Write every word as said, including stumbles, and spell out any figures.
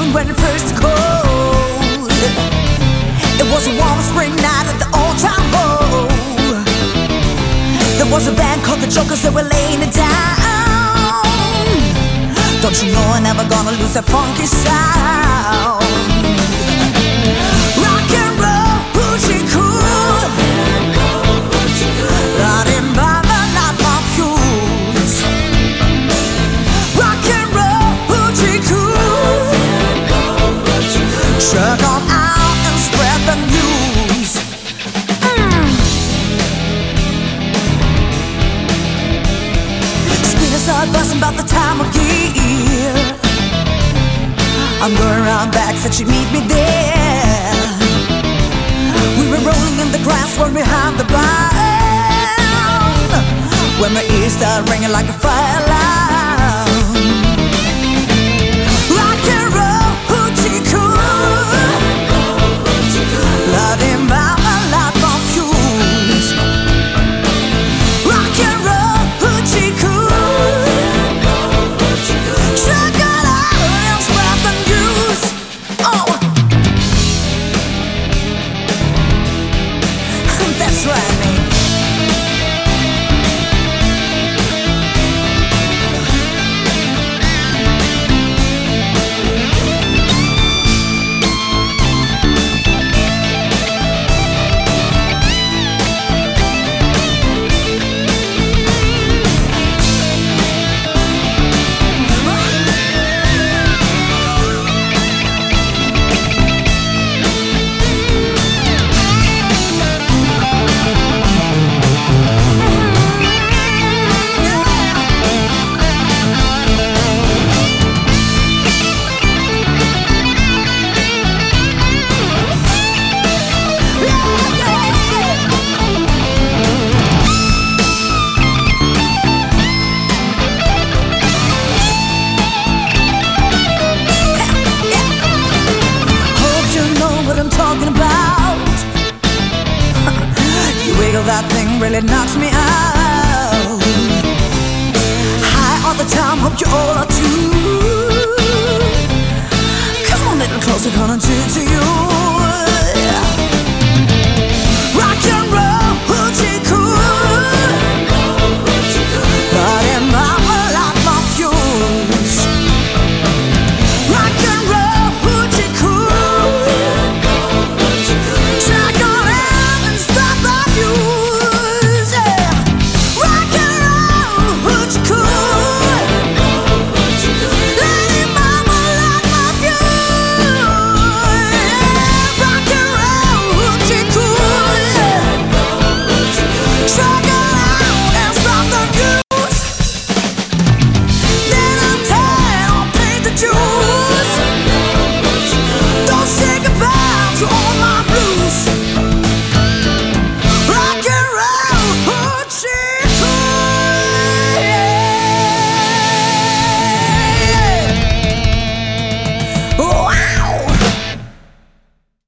when it first cold. It was a warm spring night at the old town hall. There was a band called the Jokers that were laying it down. Don't you know I'm never gonna lose that funky sound? Rock and roll, hoochie cool. Running by the night my fuse. Rock and roll, hoochie cool. Check on out and spread the news. Mm. Speakers start buzzing about the time of year. I'm going around back, said she'd meet me there. We were rolling in the grass, we're behind the barn, when my ears start ringing like a fire alarm. Rock and roll, hoochie cool. Loving by my life on fuse. Rock and roll, hoochie cool. Check it out and spread the news. Oh, that's right, man. That thing really knocks me out. High all the time, hope you all are too. Come on, little closer, gonna do to you.